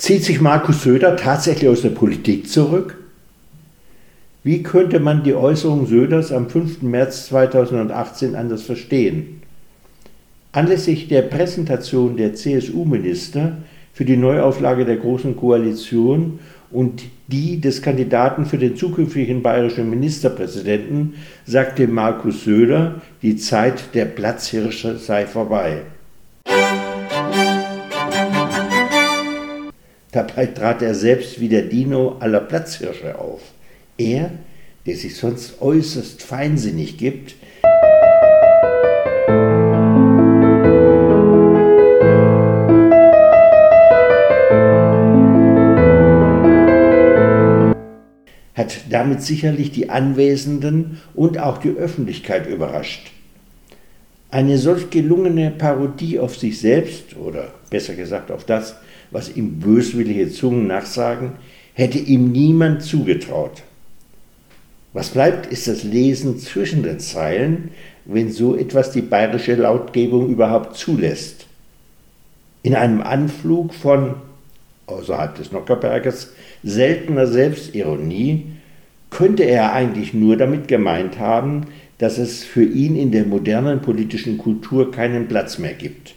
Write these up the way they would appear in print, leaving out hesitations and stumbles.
Zieht sich Markus Söder tatsächlich aus der Politik zurück? Wie könnte man die Äußerung Söders am 5. März 2018 anders verstehen? Anlässlich der Präsentation der CSU-Minister für die Neuauflage der Großen Koalition und die des Kandidaten für den zukünftigen bayerischen Ministerpräsidenten sagte Markus Söder, die Zeit der Platzhirsche sei vorbei. Dabei trat er selbst wie der Dino aller Platzhirsche auf. Er, der sich sonst äußerst feinsinnig gibt, hat damit sicherlich die Anwesenden und auch die Öffentlichkeit überrascht. Eine solch gelungene Parodie auf sich selbst, oder besser gesagt auf das, was ihm böswillige Zungen nachsagen, hätte ihm niemand zugetraut. Was bleibt, ist das Lesen zwischen den Zeilen, wenn so etwas die bayerische Lautgebung überhaupt zulässt. In einem Anflug von, außerhalb des Nockherberges, seltener Selbstironie könnte er eigentlich nur damit gemeint haben, dass es für ihn in der modernen politischen Kultur keinen Platz mehr gibt.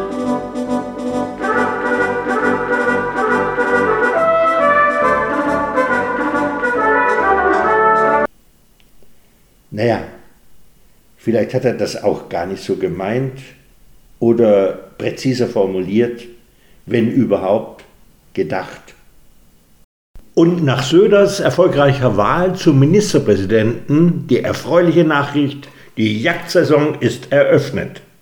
Naja, vielleicht hat er das auch gar nicht so gemeint oder präziser formuliert, wenn überhaupt, gedacht. Und nach Söders erfolgreicher Wahl zum Ministerpräsidenten die erfreuliche Nachricht: Die Jagdsaison ist eröffnet.